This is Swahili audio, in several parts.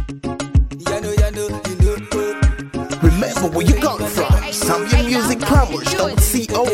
Remember where you come from. ZambianMusicPromos.co.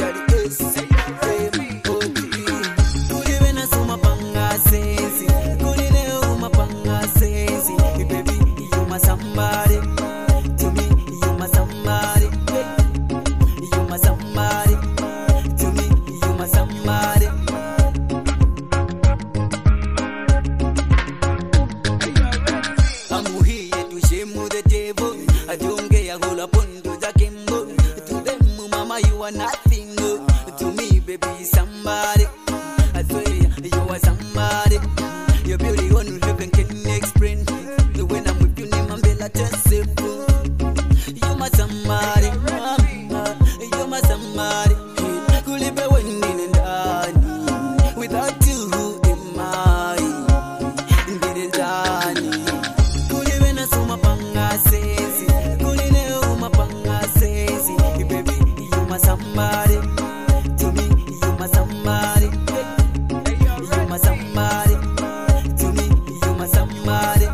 You are nothing to me, baby. Somebody, I swear you are somebody. Your beauty on heaven can explain. When I'm with you, name and bella just say you're my somebody, you're my somebody. Could live when in and without you in mind, didn't die. Could live in a summer panga says, could live in a panga says, baby. Somebody to me, you my somebody. You my somebody to me, you my somebody.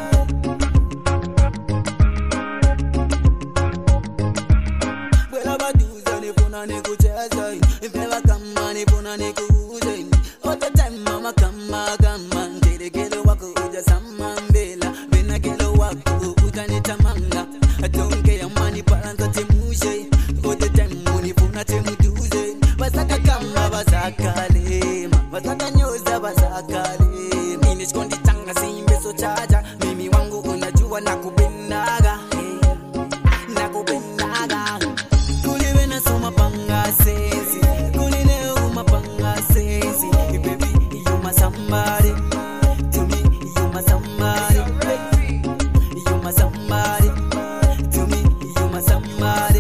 Well, about you, Johnny, Puna, Nico, Chazai. If ever come on, Puna, Nico, all the time, Mama, come on, get a get a walk with the Saman Bella. When I get a walk, Utanita Manga. I don't care, money, balance, a Timushe. All the time. Basaka kama basaka lema, basaka nyoza basaka lema. Inishkondi tanga simbe so chaja, mimi wangu unajua nakupendaga, nakupendaga. Kuliwe na soma panga sezi, kuliwe umapanga sezi. Baby, you my somebody, to me you my somebody, you my somebody, to me you my somebody.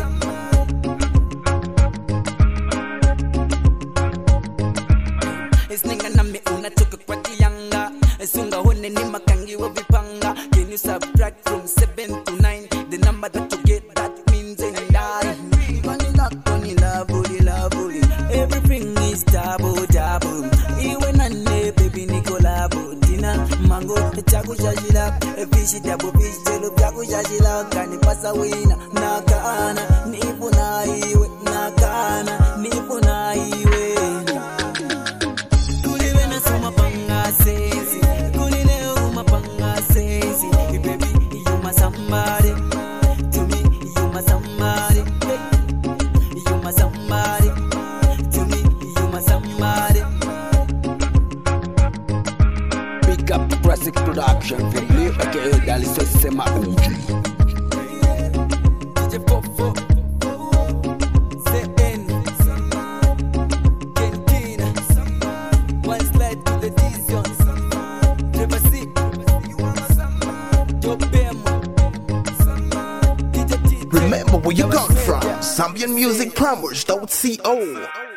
Isninga nami unatoka kwa kianga. Sunga hone ni makangi wa vipanga. Can you subtract from 7 to 9? The number that you get, that means and I. Funny lovely. Everything is double. Iwe nane baby Nicola Budina. Mango chaku shajila. Fish double fish jelo chaku shajila. Kani pasa wina nakana. Nipo na iwe nakana. Nipo na iwe. Somebody, to me, you my somebody. You my somebody, to me, you my somebody. Pick up Classic Production, Vibli, aka Dali Sema Uji. DJ Popo, CN, Kentina, one slide to the Dizions, Trevor C, Jopemo. Remember where you come from. ZambianMusicPromos.co.